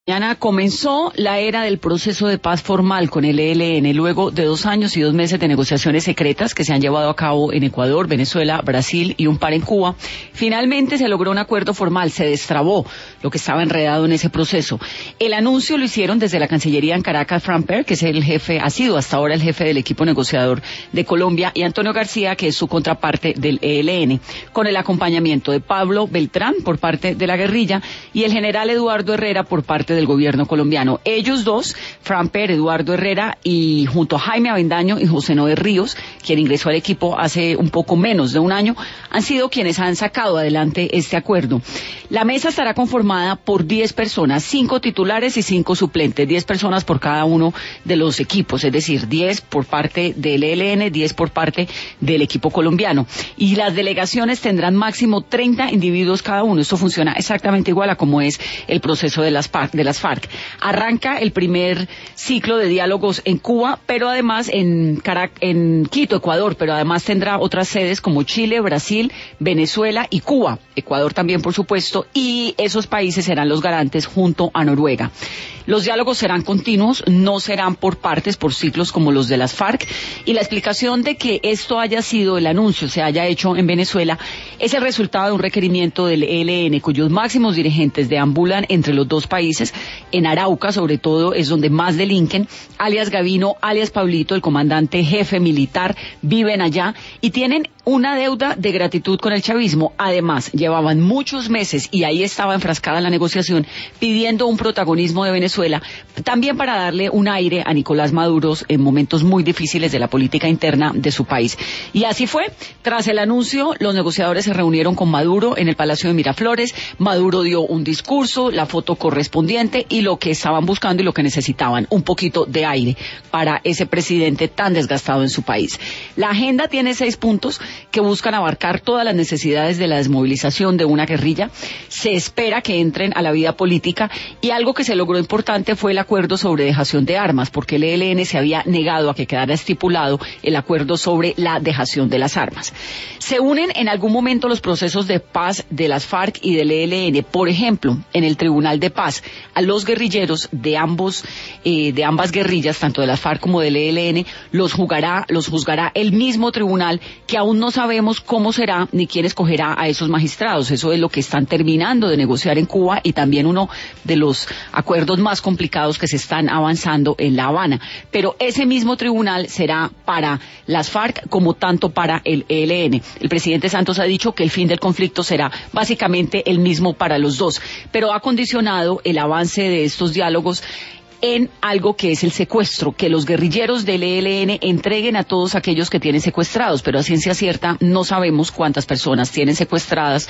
Mañana comenzó la era del proceso de paz formal con el ELN, luego de 2 años y 2 meses de negociaciones secretas que se han llevado a cabo en Ecuador, Venezuela, Brasil y un par en Cuba. Finalmente se logró un acuerdo formal, se destrabó lo que estaba enredado en ese proceso. El anuncio lo hicieron desde la Cancillería en Caracas, Fran Per, que es el jefe, ha sido hasta ahora el jefe del equipo negociador de Colombia, y Antonio García, que es su contraparte del ELN, con el acompañamiento de Pablo Beltrán por parte de la guerrilla y el general Eduardo Herrera por parte del gobierno colombiano. Ellos dos, Fran Per, Eduardo Herrera, y junto a Jaime Avendaño y José Noé Ríos, quien ingresó al equipo hace un poco menos de un año, han sido quienes han sacado adelante este acuerdo. La mesa estará conformada por 10 personas, 5 titulares y 5 suplentes, 10 personas por cada uno de los equipos, es decir, 10 por parte del ELN, 10 por parte del equipo colombiano. Y las delegaciones tendrán máximo 30 individuos cada uno. Esto funciona exactamente igual a como es el proceso de las FARC. Arranca el primer ciclo de diálogos en Cuba, pero además en Quito, Ecuador, pero además tendrá otras sedes como Chile, Brasil, Venezuela y Cuba. Ecuador también, por supuesto, y esos países serán los garantes junto a Noruega. Los diálogos serán continuos, no serán por partes, por ciclos como los de las FARC, y la explicación de que esto haya sido, el anuncio se haya hecho en Venezuela, es el resultado de un requerimiento del ELN, cuyos máximos dirigentes deambulan entre los dos países. En Arauca, sobre todo, es donde más delinquen. Alias Gavino, alias Pablito, el comandante jefe militar, viven allá y tienen una deuda de gratitud con el chavismo. Además, llevaban muchos meses, y ahí estaba enfrascada la negociación, pidiendo un protagonismo de Venezuela, también para darle un aire a Nicolás Maduro en momentos muy difíciles de la política interna de su país. Y así fue. Tras el anuncio, los negociadores se reunieron con Maduro en el Palacio de Miraflores. Maduro dio un discurso, la foto correspondiente y lo que estaban buscando y lo que necesitaban, un poquito de aire para ese presidente tan desgastado en su país. La agenda tiene 6 puntos que buscan abarcar todas las necesidades de la desmovilización de una guerrilla. Se espera que entren a la vida política, y algo que se logró importante fue el acuerdo sobre dejación de armas, porque el ELN se había negado a que quedara estipulado el acuerdo sobre la dejación de las armas. Se unen en algún momento los procesos de paz de las FARC y del ELN. Por ejemplo, en el Tribunal de Paz, a los guerrilleros de ambas guerrillas, tanto de las FARC como del ELN, los juzgará el mismo tribunal, que aún no sabemos cómo será ni quién escogerá a esos magistrados. Eso es lo que están terminando de negociar en Cuba, y también uno de los acuerdos más complicados que se están avanzando en La Habana. Pero ese mismo tribunal será para las FARC como tanto para el ELN. El presidente Santos ha dicho que el fin del conflicto será básicamente el mismo para los dos, pero ha condicionado el avance de estos diálogos en algo que es el secuestro, que los guerrilleros del ELN entreguen a todos aquellos que tienen secuestrados, pero a ciencia cierta no sabemos cuántas personas tienen secuestradas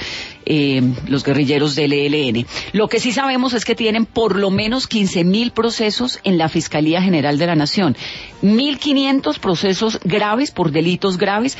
los guerrilleros del ELN. Lo que sí sabemos es que tienen por lo menos 15.000 procesos en la Fiscalía General de la Nación, 1.500 procesos graves por delitos graves,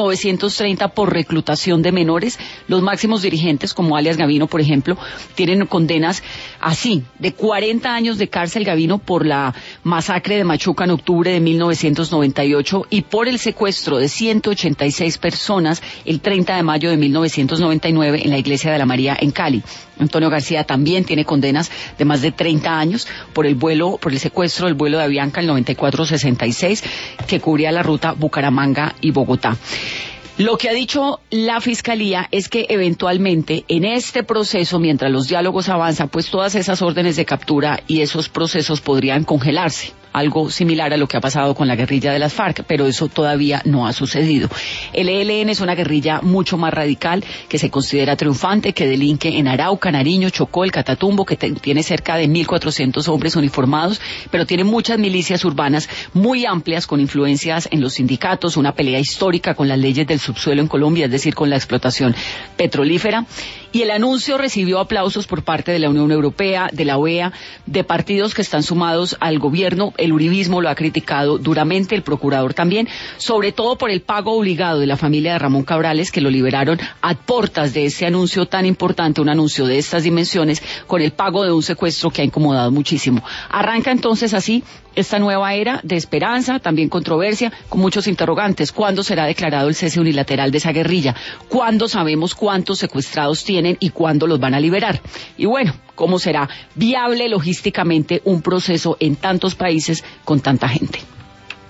930 por reclutación de menores. Los máximos dirigentes, como alias Gavino, por ejemplo, tienen condenas así, de 40 años de cárcel. Gavino por la masacre de Machuca en octubre de 1998 y por el secuestro de 186 personas el 30 de mayo de 1999 en la iglesia de la María en Cali. Antonio García también tiene condenas de más de 30 años por el secuestro del vuelo de Avianca, el 9466, que cubría la ruta Bucaramanga y Bogotá. Lo que ha dicho la Fiscalía es que eventualmente en este proceso, mientras los diálogos avanzan, pues todas esas órdenes de captura y esos procesos podrían congelarse. Algo similar a lo que ha pasado con la guerrilla de las FARC, pero eso todavía no ha sucedido. El ELN es una guerrilla mucho más radical, que se considera triunfante, que delinque en Arauca, Nariño, Chocó, el Catatumbo, que tiene cerca de 1.400 hombres uniformados, pero tiene muchas milicias urbanas muy amplias con influencias en los sindicatos, una pelea histórica con las leyes del subsuelo en Colombia, es decir, con la explotación petrolífera. Y el anuncio recibió aplausos por parte de la Unión Europea, de la OEA, de partidos que están sumados al gobierno. El uribismo lo ha criticado duramente, el procurador también, sobre todo por el pago obligado de la familia de Ramón Cabrales, que lo liberaron a portas de ese anuncio tan importante, un anuncio de estas dimensiones, con el pago de un secuestro que ha incomodado muchísimo. Arranca entonces así esta nueva era de esperanza, también controversia, con muchos interrogantes. ¿Cuándo será declarado el cese unilateral de esa guerrilla? ¿Cuándo sabemos cuántos secuestrados tienen y cuándo los van a liberar? Y bueno, cómo será viable logísticamente un proceso en tantos países con tanta gente.